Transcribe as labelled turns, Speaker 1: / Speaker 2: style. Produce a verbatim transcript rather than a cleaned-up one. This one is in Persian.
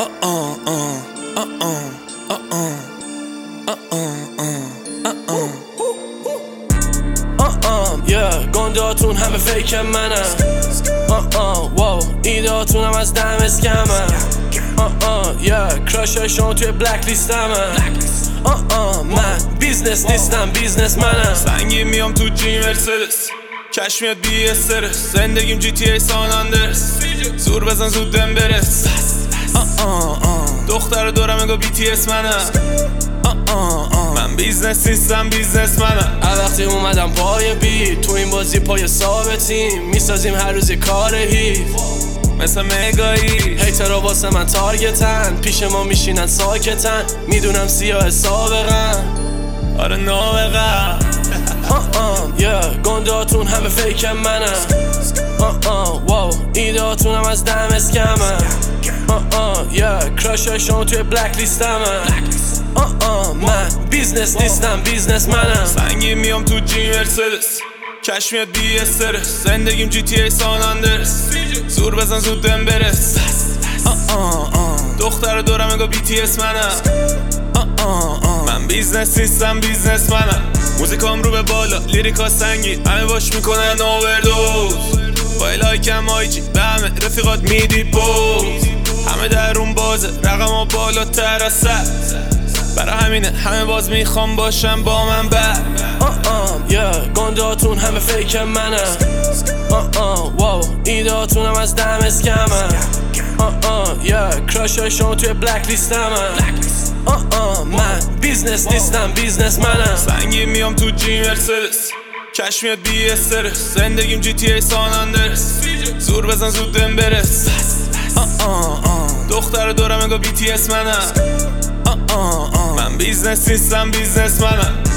Speaker 1: گندهاتون همه فیک منم واو ایدهاتون هم از دم اسکمم کراش های شما توی بلک لیست همم من بیزنس نیستم بیزنس منم.
Speaker 2: سنگی میام تو جی مرسدس، کش میاد بی استرس، زندگیم جی تی ای سان اندرس، زور بزن زودم برس. دختر دورم میگو بی تی اس منم، من بیزنس نیستم بیزنس منم.
Speaker 1: وقتی اومدم پای بی تو این بازی پای ثابتیم، میسازیم هر روز کار هیت
Speaker 2: مثل مگایی.
Speaker 1: هیترها واسه من تارگتن، پیش ما میشینن ساکتن، میدونم سیاه سابقن
Speaker 2: آره نابغه.
Speaker 1: گندهاتون همه فیک منم واو ایدهاتون هم از دم اسکمم کراش های شما توی بلک لیست همم من بیزنس نیستم بیزنس منم.
Speaker 2: سنگی میام تو جی مرسدس، کش میاد بی استرس، زندگیم جی تی ای سان اندرس، زور بزن زودم برس. دختر دورم میگو بی تی اس منم، من بیزنس نیستم بیزنس منم. موزیکام رو به بالا، لیریکا سنگین، همه باش میکنن اووردوز. با لایکم آیجی به همه رفیقات میدی پوز، همه در اون بازه رقم ها بالاتر از سر، برای همینه همه باز میخوام باشم با من بر.
Speaker 1: گندهاتون همه فیک منم واو ایدهاتون هم از دم اسکمم کراش های شما توی بلک لیست همم من بیزنس نیستم بیزنس منم.
Speaker 2: سنگی میام تو جی مرسدس، کش میاد بی استرس، زندگیم جی تی ای سان اندرس، زور بزن زودم برس. دختر دورم میگو بی تی اس منم، من بیزنس نیستم بیزنس منم.